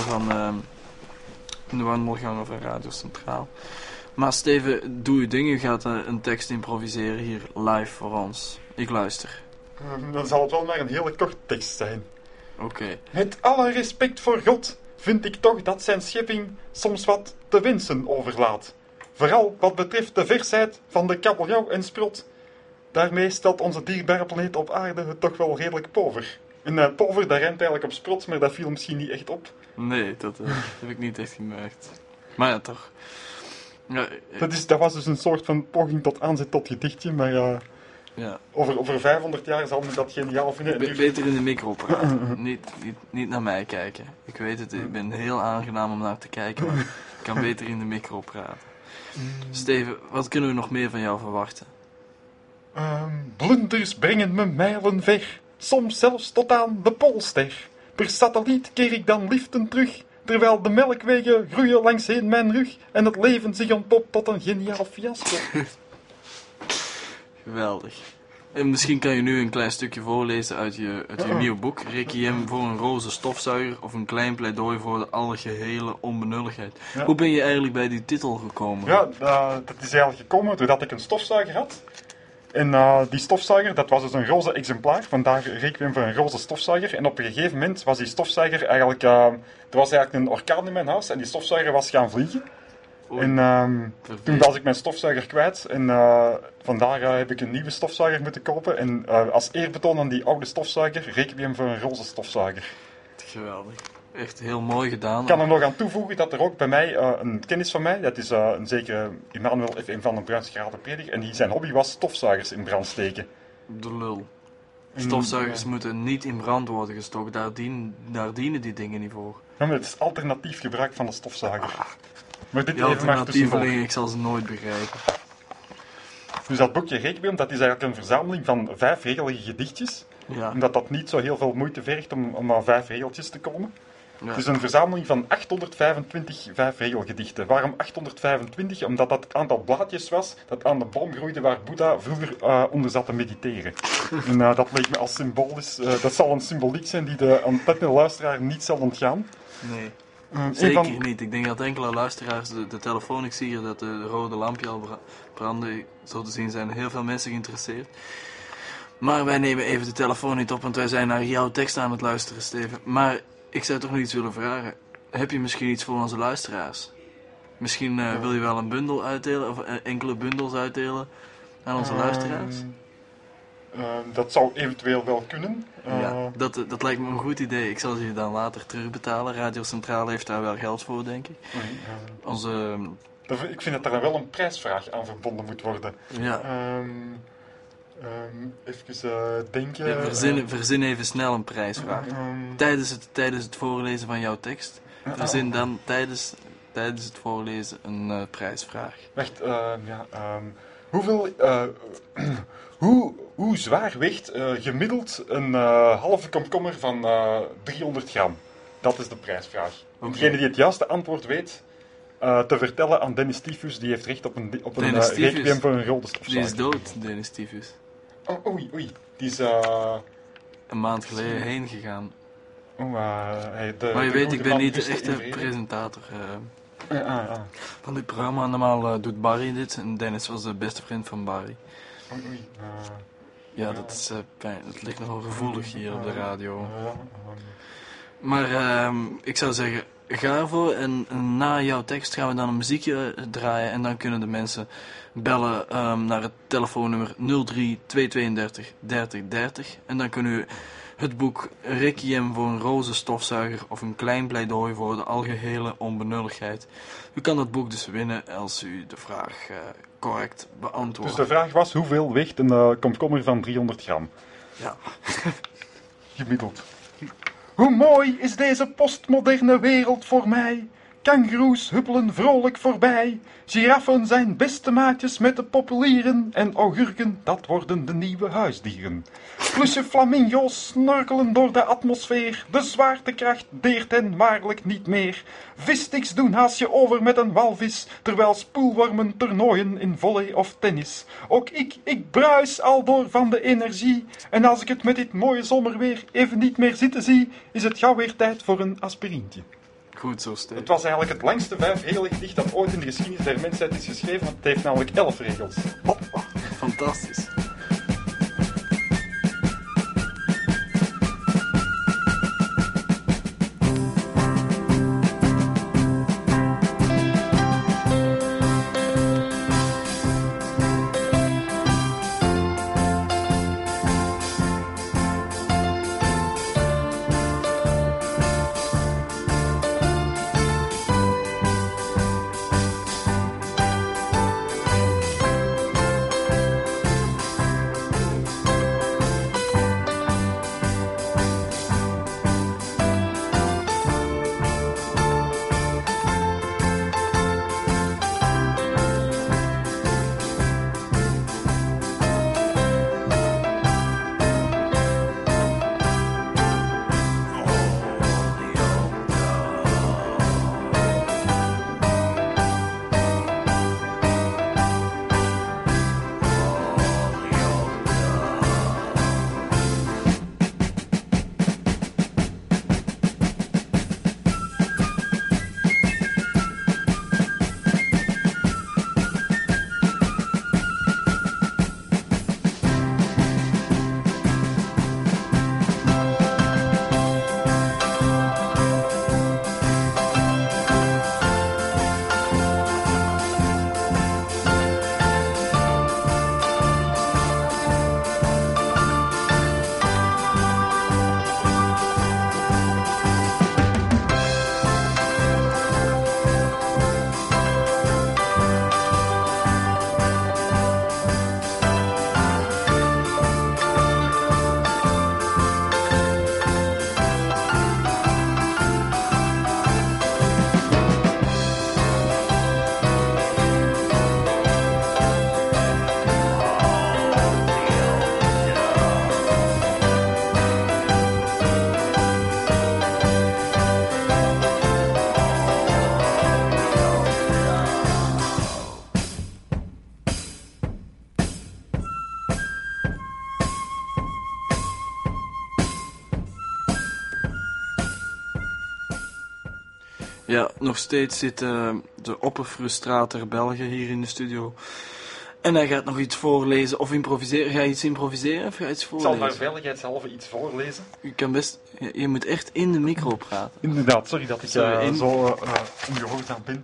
wandelgangen van Radio Centraal. Maar Steven, doe je ding, je gaat een tekst improviseren hier live voor ons. Ik luister. Dan zal het wel maar een hele korte tekst zijn. Oké. Met alle respect voor God vind ik toch dat zijn schepping soms wat te wensen overlaat. Vooral wat betreft de versheid van de kabeljauw en sprot. Daarmee stelt onze dierbare planeet op aarde het toch wel redelijk pover. En pover, dat rijmt eigenlijk op sprot, maar dat viel misschien niet echt op. Nee, dat heb ik niet echt gemerkt. Maar ja, toch. Ja, dat was dus een soort van poging tot aanzet tot gedichtje, maar ja. over 500 jaar zal men dat geniaal vinden. Beter in de micro praten. niet naar mij kijken. Ik weet het, ik ben heel aangenaam om naar te kijken, maar ik kan beter in de micro praten. Steven, wat kunnen we nog meer van jou verwachten? Blunders brengen me mijlen ver, soms zelfs tot aan de Poolster. Per satelliet keer ik dan liften terug, terwijl de melkwegen groeien langsheen mijn rug en het leven zich ontpopt tot een geniaal fiasco. Geweldig. En misschien kan je nu een klein stukje voorlezen uit je nieuw boek, Requiem voor een roze stofzuiger of een klein pleidooi voor de algehele onbenulligheid. Ja. Hoe ben je eigenlijk bij die titel gekomen? Ja, dat is eigenlijk gekomen doordat ik een stofzuiger had. En die stofzuiger, dat was dus een roze exemplaar, vandaar Requiem voor een roze stofzuiger. En op een gegeven moment was die stofzuiger eigenlijk, er was eigenlijk een orkaan in mijn huis en die stofzuiger was gaan vliegen. Oei. En toen was ik mijn stofzuiger kwijt en vandaar heb ik een nieuwe stofzuiger moeten kopen. En als eerbetoon aan die oude stofzuiger, Requiem voor een roze stofzuiger. Geweldig. Echt heel mooi gedaan. Ik kan er nog aan toevoegen dat er ook bij mij een kennis van mij, dat is een zekere Emmanuel F. van den Bruins geraden prediker, en die zijn hobby was stofzuigers in brand steken. De lul. Stofzuigers moeten niet in brand worden gestoken, daar dienen die dingen niet voor. Ja, maar het is alternatief gebruik van de stofzuiger. Maar dit die alternatievelingen, ik zal ze nooit begrijpen. Dus dat boekje Requiem, dat is eigenlijk een verzameling van 5 regelige gedichtjes. Ja. Omdat dat niet zo heel veel moeite vergt om aan 5 regeltjes te komen. Ja. Het is een verzameling van 825 vijfregelgedichten. Waarom 825? Omdat dat het aantal blaadjes was dat aan de boom groeide waar Boeddha vroeger onder zat te mediteren. En dat leek me als symbolisch. Dat zal een symboliek zijn die de ontlettende luisteraar niet zal ontgaan. Nee. Zeker niet. Ik denk dat enkele luisteraars de telefoon, ik zie hier dat de rode lampje al brandde, zo te zien zijn heel veel mensen geïnteresseerd. Maar wij nemen even de telefoon niet op, want wij zijn naar jouw tekst aan het luisteren, Steven. Maar ik zou toch nog iets willen vragen. Heb je misschien iets voor onze luisteraars? Misschien wil je wel een bundel uitdelen, of enkele bundels uitdelen aan onze luisteraars? Dat zou eventueel wel kunnen. Ja, dat lijkt me een goed idee. Ik zal ze je dan later terugbetalen. Radio Centrale heeft daar wel geld voor, denk ik. Ik vind dat er wel een prijsvraag aan verbonden moet worden. Ja. Even denken. Ja, verzin even snel een prijsvraag. Tijdens het voorlezen van jouw tekst. Verzin dan tijdens het voorlezen een prijsvraag. Wacht, hoe zwaar weegt gemiddeld een halve komkommer van 300 gram? Dat is de prijsvraag. Okay. Degene die het juiste antwoord weet, te vertellen aan Dennis Tyfus, die heeft recht op een requiem voor een rode stofzuiger. Die is dood, Dennis Tyfus. Oei. Die is een maand geleden heen gegaan. Maar je weet, ik ben niet de echte presentator van dit programma. Normaal doet Barry dit en Dennis was de beste vriend van Barry. Ja, dat is pijn. Het ligt nogal gevoelig hier op de radio. Maar ik zou zeggen, ga ervoor en na jouw tekst gaan we dan een muziekje draaien en dan kunnen de mensen bellen naar het telefoonnummer 03 232 30 30 en dan kunnen u het boek Requiem voor een rozenstofzuiger of een klein pleidooi voor de algehele onbenulligheid. U kan dat boek dus winnen als u de vraag correct beantwoordt. Dus de vraag was, hoeveel weegt een komkommer van 300 gram? Ja. Gemiddeld. Hoe mooi is deze postmoderne wereld voor mij. Kangoeroes huppelen vrolijk voorbij. Giraffen zijn beste maatjes met de populieren. En augurken, dat worden de nieuwe huisdieren. Plusje flamingo's snorkelen door de atmosfeer. De zwaartekracht deert hen waarlijk niet meer. Vissticks doen haasje over met een walvis. Terwijl spoelwormen toernooien in volley of tennis. Ook ik bruis al door van de energie. En als ik het met dit mooie zomerweer even niet meer zitten zie, is het gauw weer tijd voor een aspirintje. Goed zo, Steven. Het was eigenlijk het langste 5-regelig dat ooit in de geschiedenis der mensheid is geschreven, want het heeft namelijk 11 regels. Hoppa, fantastisch. Ja, nog steeds zit de opperfrustrator Belgen hier in de studio. En hij gaat nog iets voorlezen of improviseren. Ga je iets improviseren of ga je iets Ik voorlezen? zal naar veiligheidshalve iets voorlezen. Je moet echt in de micro praten. Inderdaad, sorry dat ik zo ongehoorzaam ben.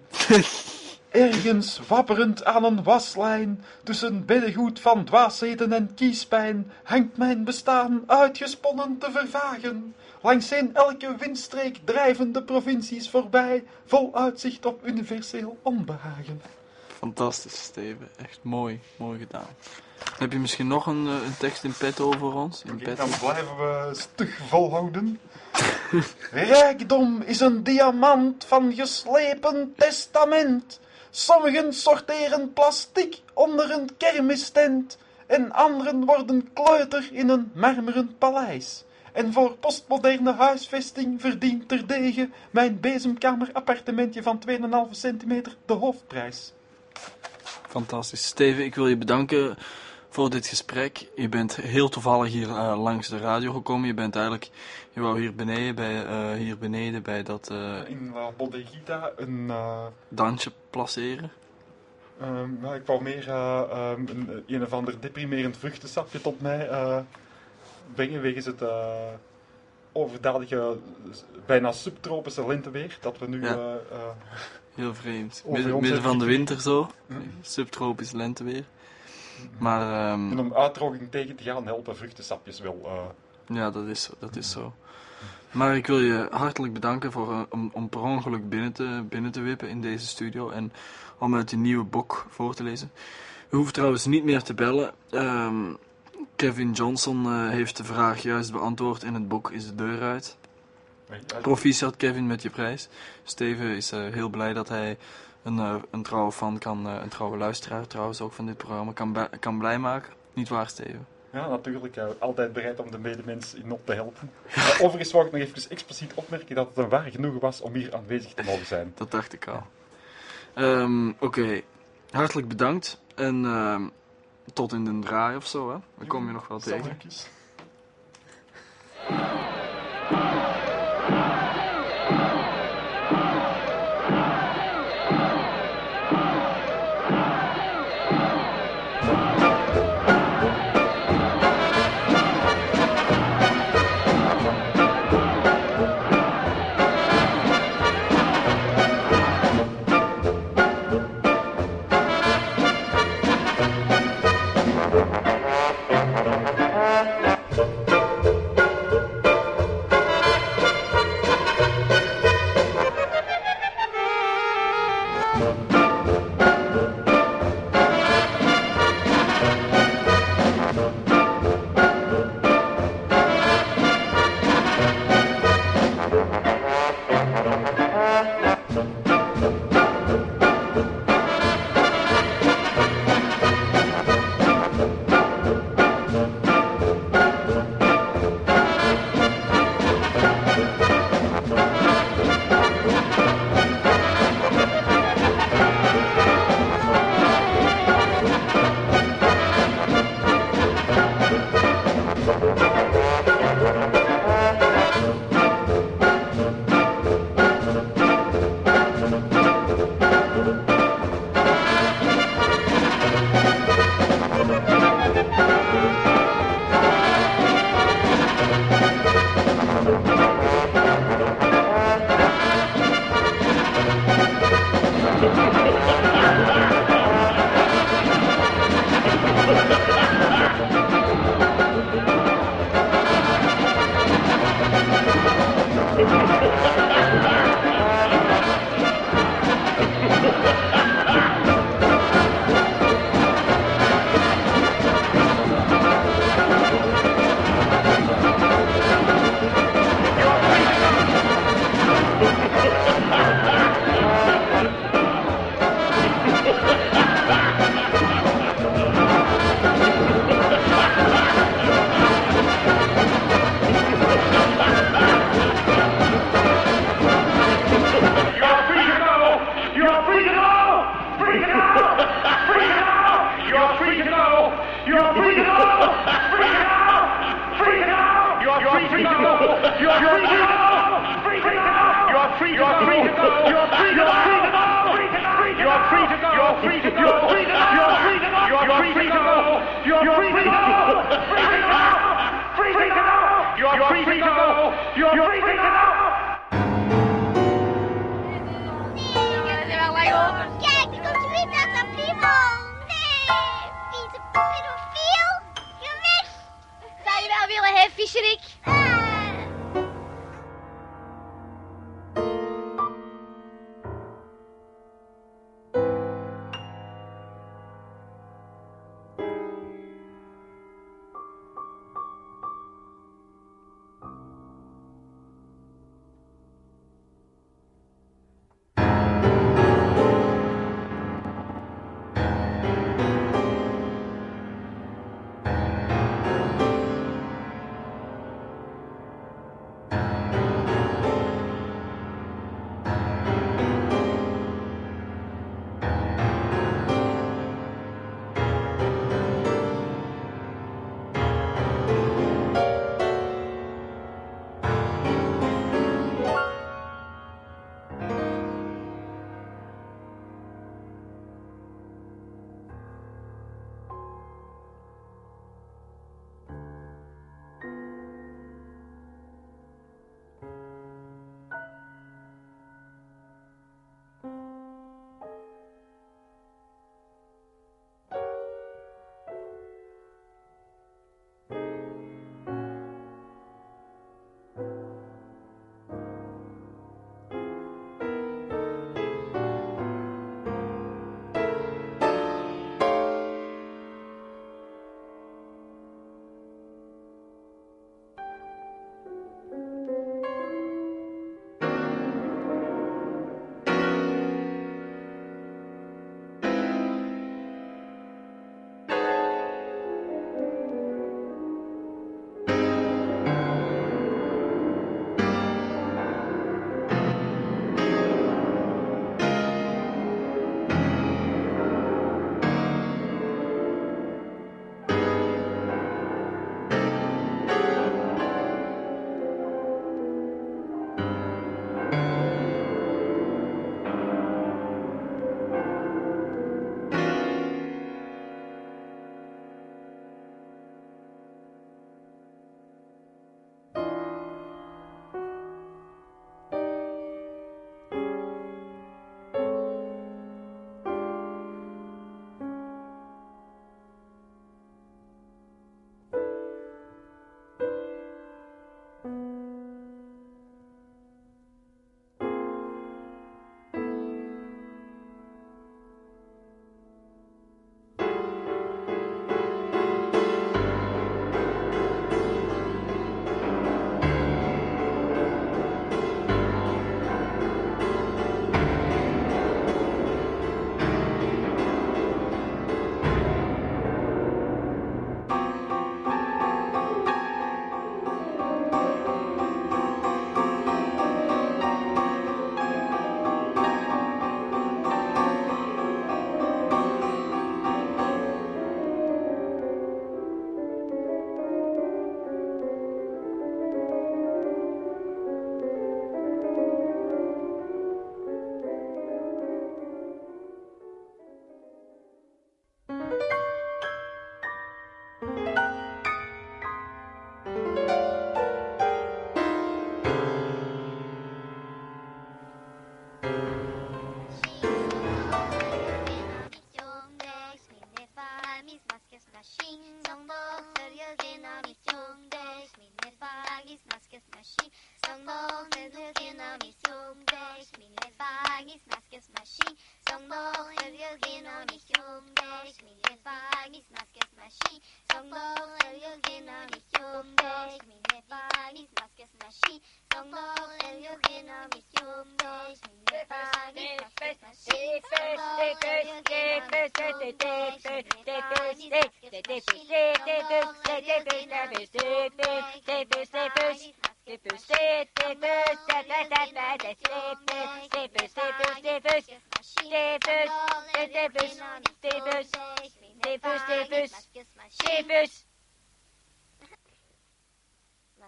Ergens wapperend aan een waslijn, tussen beddengoed van dwaasheden en kiespijn, hangt mijn bestaan uitgesponnen te vervagen. Langsheen elke windstreek drijven de provincies voorbij, vol uitzicht op universeel onbehagen. Fantastisch, Steven. Echt mooi. Mooi gedaan. Heb je misschien nog een tekst in petto voor ons? Dan blijven we stug volhouden. Rijkdom is een diamant van geslepen testament. Sommigen sorteren plastic onder een kermistent. En anderen worden kleuter in een marmeren paleis. En voor postmoderne huisvesting verdient terdege mijn bezemkamerappartementje van 2,5 centimeter de hoofdprijs. Fantastisch. Steven, ik wil je bedanken voor dit gesprek. Je bent heel toevallig hier langs de radio gekomen. Je wou hier beneden bij dat... in La Bodeguita een... dansje placeren. Ik wou meer een of ander deprimerend vruchtensapje tot mij brengen wegens het overdadige, bijna subtropische lenteweer dat we nu... heel vreemd. Midden van de winter zo. Subtropisch lenteweer. Maar... En om uitdroging tegen te gaan helpen vruchtensapjes wel... Ja, dat is zo. Maar ik wil je hartelijk bedanken om per ongeluk binnen te wippen in deze studio en om uit je nieuwe boek voor te lezen. U hoeft trouwens niet meer te bellen. Kevin Johnson heeft de vraag juist beantwoord en het boek is de deur uit. Proficiat Kevin met je prijs. Steven is heel blij dat hij een trouwe fan een trouwe luisteraar trouwens ook van dit programma kan blij maken. Niet waar, Steven? Ja, natuurlijk. Altijd bereid om de medemens in nood te helpen. Overigens wou ik nog even expliciet opmerken dat het een waar genoegen was om hier aanwezig te mogen zijn. Dat dacht ik al. Oké. Hartelijk bedankt. En tot in de draai of zo, hè? Dan kom je nog wel tegen. You're free to go. free to go. You're free to go. Free to go. Free to go. You're free to go. You're free to go. Kijk, er komt weer naar zijn primo. Nee, vieze pedofiel. Je weg. Zou je wel willen, hè, Vieserik?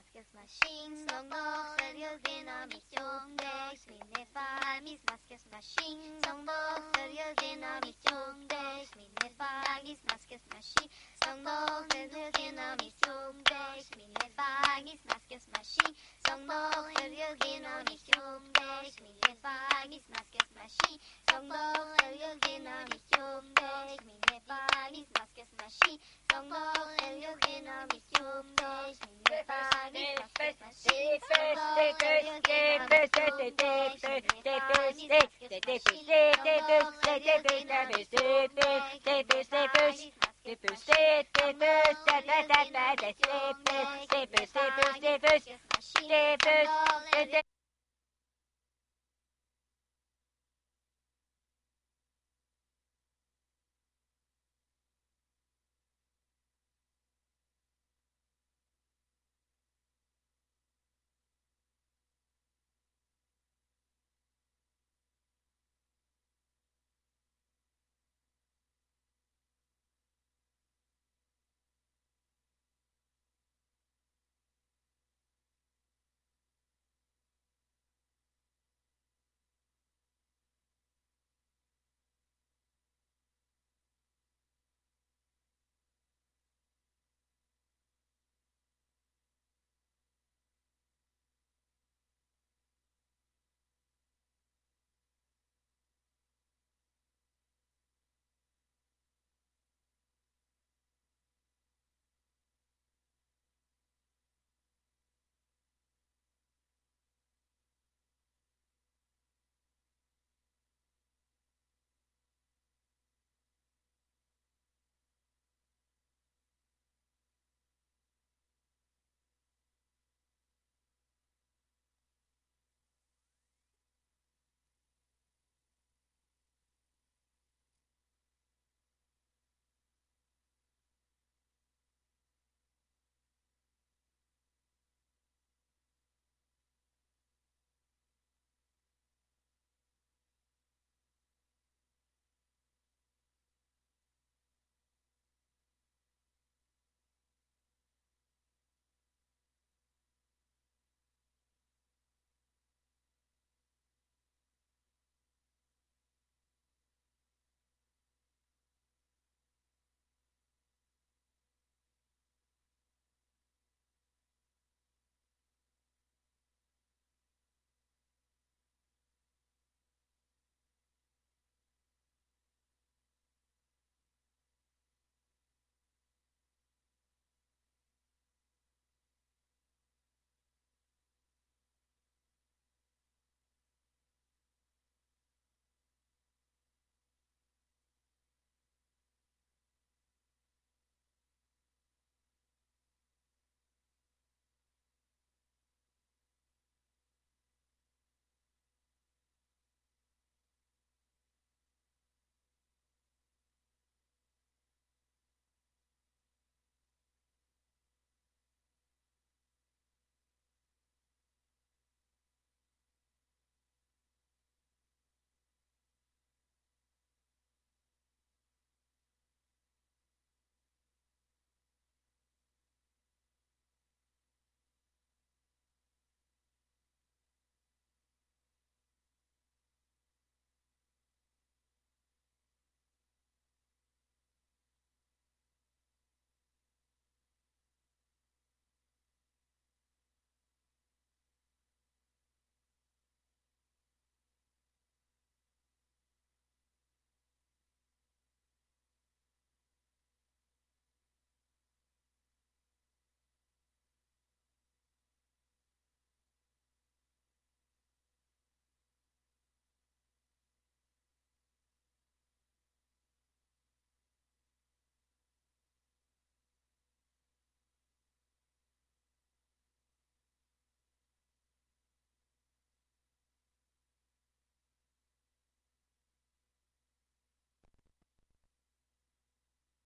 masques machines, nog nog serieus dynamiek mine fagis masques machines, nog nog serieus dynamiek mine fagis masques machines, nog nog serieus dynamiek mine fagis masques machines, nog nog serieus dynamiek mine fagis masques machines, nog nog serieus dynamiek mine fagis masques machines, nog nog serieus dynamiek mine fagis masques machines.